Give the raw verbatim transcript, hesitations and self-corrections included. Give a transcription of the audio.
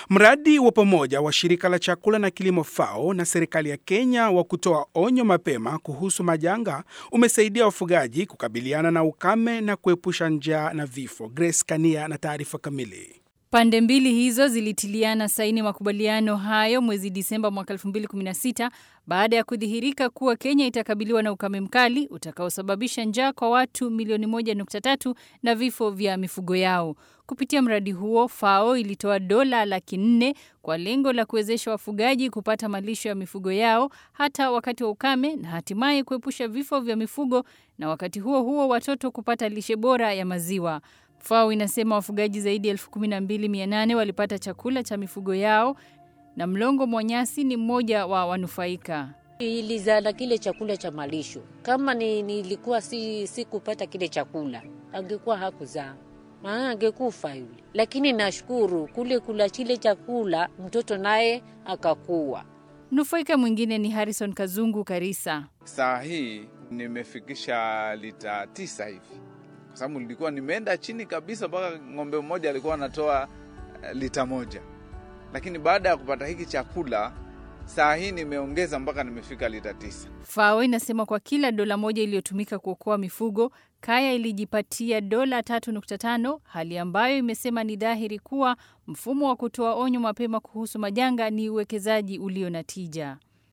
Mradi wa pamoja wa shirika la chakula na kilimo FAO na serikali ya Kenya wa kutoa onyo mapema kuhusu majanga umesaidia wafugaji kukabiliana na ukame na kuepusha njaa na vifo. Grace Kania na taarifa kamili. Pande mbili hizo zilitiliana saini makubaliano hayo mwezi Disemba mwaka elfu mbili kumi na sita baada ya kudhihirika kuwa Kenya itakabiliwa na ukame mkali utakaosababisha njaa kwa watu milioni moja nukta tatu na vifo vya mifugo yao. Kupitia mradi huo, FAO ilitoa dola laki nne kwa lengo la kuwezesha wafugaji kupata malisho ya mifugo yao hata wakati wa ukame na hatimaye kuepusha vifo vya mifugo na wakati huo huo watoto kupata lishe bora ya maziwa. FAO inasema wafugaji zaidi ya elfu kumi na mbili mia nane walipata chakula cha mifugo yao na Mlongo Mwanyasi ni mmoja wa wanufaika. Ilizala kile chakula cha malisho. Kama ni nilikuwa si, si kupata kile chakula, angekuwa hakuzaa. Maana angekufa yule. Lakini nashukuru kule kula kile chakula mtoto naye akakuwa. Nufaika mwingine ni Harrison Kazungu Karisa. Saa hii nimefikisha lita tisa hivi. Kwa sababu nilikuwa nimeenda chini kabisa mpaka ng'ombe mmoja alikuwa anatoa lita moja. Lakini baada ya kupata hiki chakula, saa hii nimeongeza mpaka nimefika lita tisa. FAO inasema kwa kila dola moja iliyotumika kuokoa mifugo, kaya ilijipatia dola tatu nukta tano, hali ambayo imesema ni dhahiri kuwa mfumo wa kutoa onyo mapema kuhusu majanga ni uwekezaji ulio na tija.